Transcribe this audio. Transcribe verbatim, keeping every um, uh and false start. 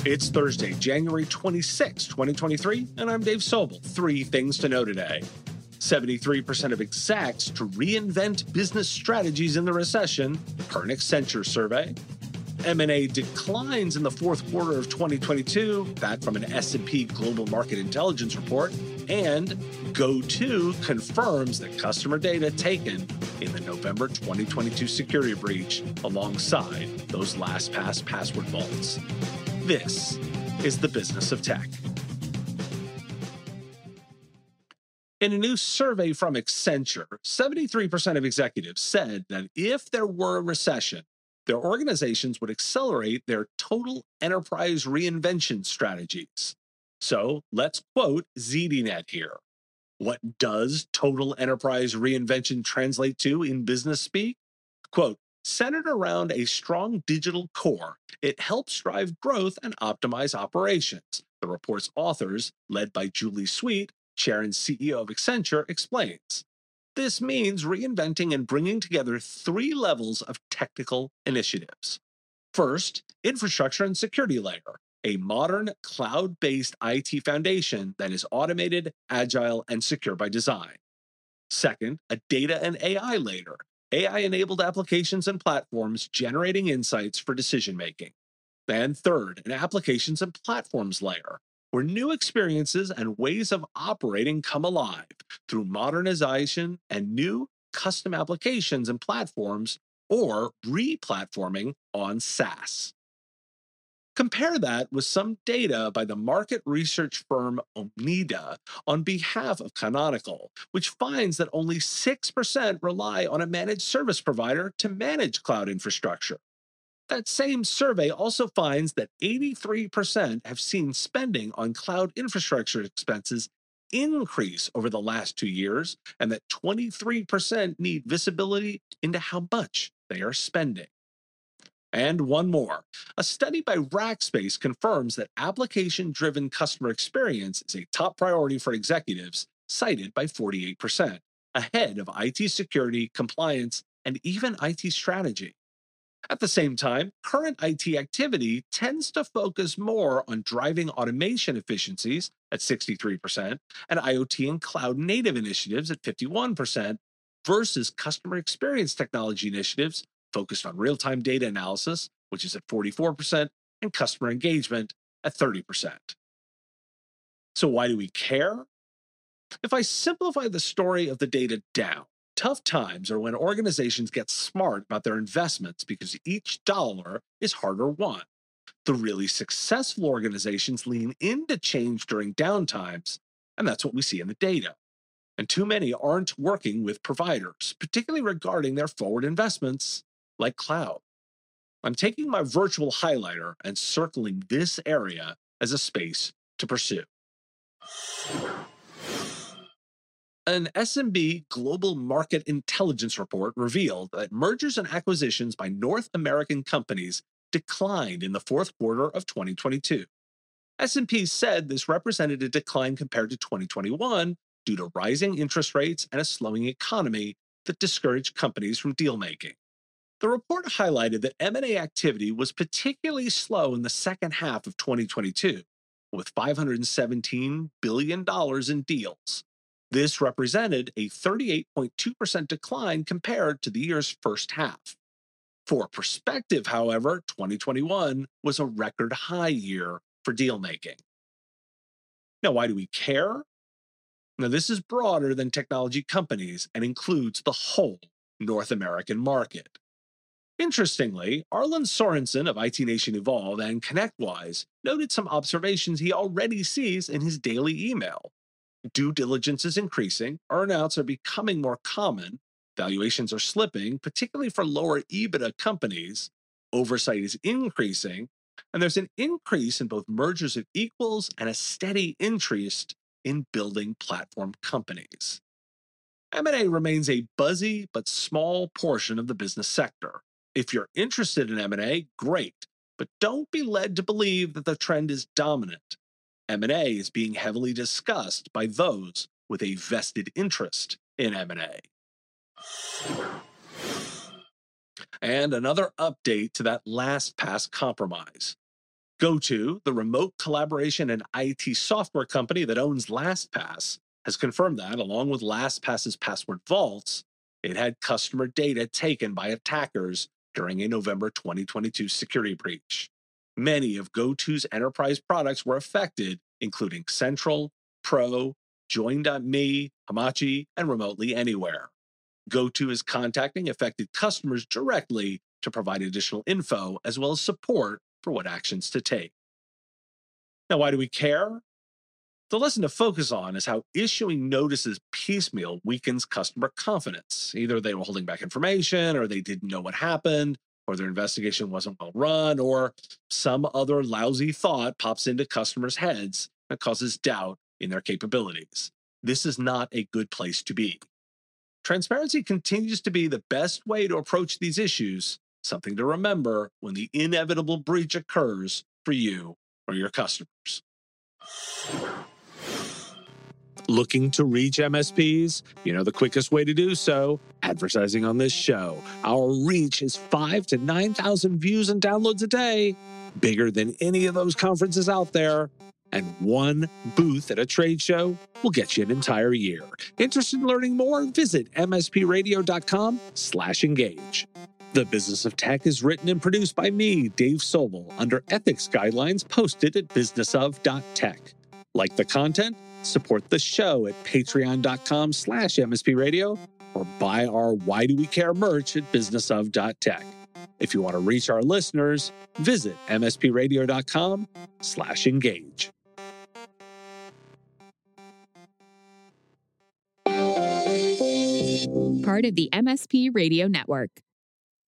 It's Thursday, January twenty-sixth, twenty twenty-three, and I'm Dave Sobel. Three things to know today. seventy-three percent of execs to reinvent business strategies in the recession, per an Accenture survey. M and A declines in the fourth quarter of twenty twenty-two, that from an S and P Global Market Intelligence report, and GoTo confirms that customer data taken in the November twenty twenty-two security breach alongside those LastPass password vaults. This is the business of tech. In a new survey from Accenture, seventy-three percent of executives said that if there were a recession, their organizations would accelerate their total enterprise reinvention strategies. So let's quote ZDNet here. What does total enterprise reinvention translate to in business speak? Quote, centered around a strong digital core, it helps drive growth and optimize operations. The report's authors, led by Julie Sweet, Chair and C E O of Accenture, explains. This means reinventing and bringing together three levels of technical initiatives. First, infrastructure and security layer, a modern cloud-based I T foundation that is automated, agile, and secure by design. Second, a data and A I layer, A I-enabled applications and platforms generating insights for decision-making. And third, an applications and platforms layer, where new experiences and ways of operating come alive through modernization and new custom applications and platforms, or re-platforming on SaaS. Compare that with some data by the market research firm Omnida on behalf of Canonical, which finds that only six percent rely on a managed service provider to manage cloud infrastructure. That same survey also finds that eighty-three percent have seen spending on cloud infrastructure expenses increase over the last two years, and that twenty-three percent need visibility into how much they are spending. And one more. A study by Rackspace confirms that application-driven customer experience is a top priority for executives, cited by forty-eight percent, ahead of I T security, compliance, and even I T strategy. At the same time, current I T activity tends to focus more on driving automation efficiencies at sixty-three percent and IoT and cloud-native initiatives at fifty-one percent versus customer experience technology initiatives focused on real-time data analysis, which is at forty-four percent, and customer engagement at thirty percent. So why do we care? If I simplify the story of the data down, tough times are when organizations get smart about their investments because each dollar is harder won. The really successful organizations lean into change during downtimes, and that's what we see in the data. And too many aren't working with providers, particularly regarding their forward investments, like cloud. I'm taking my virtual highlighter and circling this area as a space to pursue. An S and P Global Market Intelligence report revealed that mergers and acquisitions by North American companies declined in the fourth quarter of twenty twenty-two. S and P said this represented a decline compared to twenty twenty-one due to rising interest rates and a slowing economy that discouraged companies from deal-making. The report highlighted that M and A activity was particularly slow in the second half of twenty twenty-two, with five hundred seventeen billion dollars in deals. This represented a thirty-eight point two percent decline compared to the year's first half. For perspective, however, twenty twenty-one was a record high year for deal-making. Now, why do we care? Now, this is broader than technology companies and includes the whole North American market. Interestingly, Arlen Sorensen of I T Nation Evolve and ConnectWise noted some observations he already sees in his daily email. Due diligence is increasing, earnouts are becoming more common, valuations are slipping, particularly for lower EBITDA companies, oversight is increasing, and there's an increase in both mergers of equals and a steady interest in building platform companies. M and A remains a buzzy but small portion of the business sector. If you're interested in M and A, great, but don't be led to believe that the trend is dominant. M and A is being heavily discussed by those with a vested interest in M and A. And another update to that LastPass compromise. GoTo, the remote collaboration and I T software company that owns LastPass, has confirmed that, along with LastPass's password vaults, it had customer data taken by attackers during a November twenty twenty-two security breach. Many of GoTo's enterprise products were affected, including Central, Pro, Join dot me, Hamachi, and Remotely Anywhere. GoTo is contacting affected customers directly to provide additional info as well as support for what actions to take. Now, why do we care? The lesson to focus on is how issuing notices piecemeal weakens customer confidence. Either they were holding back information, or they didn't know what happened, or their investigation wasn't well run, or some other lousy thought pops into customers' heads that causes doubt in their capabilities. This is not a good place to be. Transparency continues to be the best way to approach these issues, something to remember when the inevitable breach occurs for you or your customers. Looking to reach M S Ps? You know the quickest way to do so? Advertising on this show. Our reach is five to nine thousand views and downloads a day, bigger than any of those conferences out there. And one booth at a trade show will get you an entire year. Interested in learning more? Visit mspradio.com slash engage. The Business of Tech is written and produced by me, Dave Sobel, under ethics guidelines posted at business of dot tech. Like the content? Support the show at patreon.com slash mspradio or buy our Why Do We Care merch at business of dot tech. If you want to reach our listeners, visit mspradio.com slash engage. Part of the M S P Radio Network.